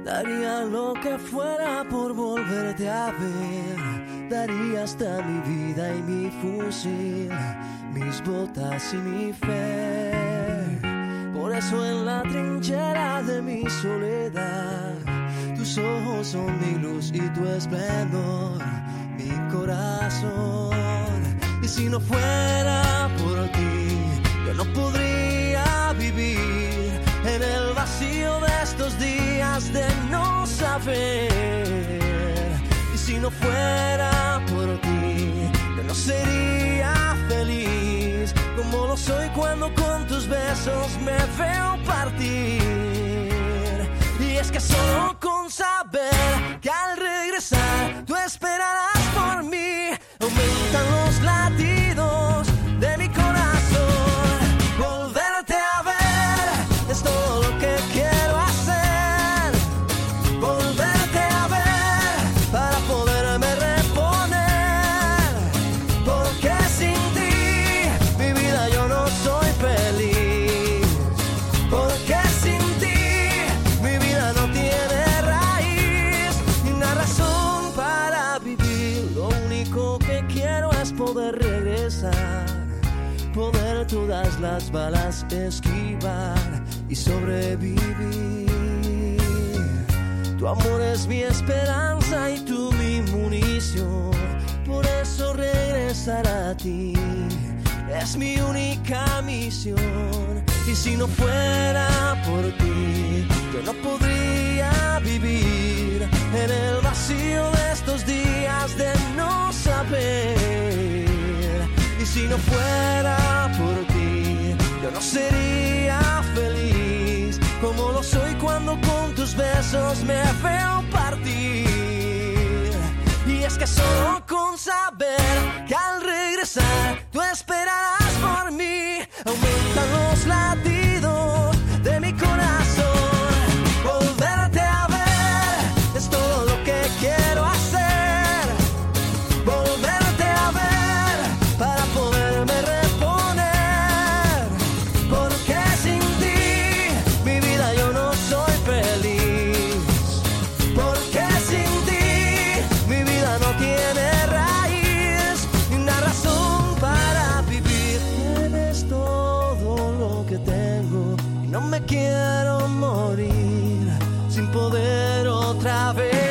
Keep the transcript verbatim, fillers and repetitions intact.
Daría lo que fuera por volverte a ver. Daría hasta mi vida y mi fusil, mis botas y mi fe. Por eso en la trinchera de mi soledad, tus ojos son mi luz y tu esplendor, mi corazón. Y si no fuera por ti, yo no podría vivir en el vacío de estos días de no saber. Y si no fuera por ti, yo no sería feliz como lo soy cuando con tus besos me veo partir. Y es que solo con saber que al regresar tú esperarás por mí, aumentan los latidos de mi corazón. Volverte a ver es todo lo que quiero hacer. Volverte a ver para poderme reponer, porque sin ti mi vida yo no soy feliz. Porque sin ti mi vida no tiene raíz ni una razón para vivir. Lo único que quiero es poder regresar, poder todas las balas esquivar y sobrevivir. Tu amor es mi esperanza y tú mi munición, por eso regresar a ti es mi única misión. Y si no fuera por ti, yo no podría vivir en el vacío de estos días de no saber. Y si no fuera por ti, yo no sería feliz como lo soy cuando con tus besos me veo partir. Y es que solo con saber que al regresar tú esperarás por mí, aumentan los latidos de mi corazón. Volverte a ver es todo lo que quiero hacer. Volverte a ver para poderme reponer, porque sin ti mi vida yo no soy feliz. Porque sin ti mi vida no tiene raíz ni una razón para vivir. Eres todo lo que tengo y no me quiero morir sin poder otra vez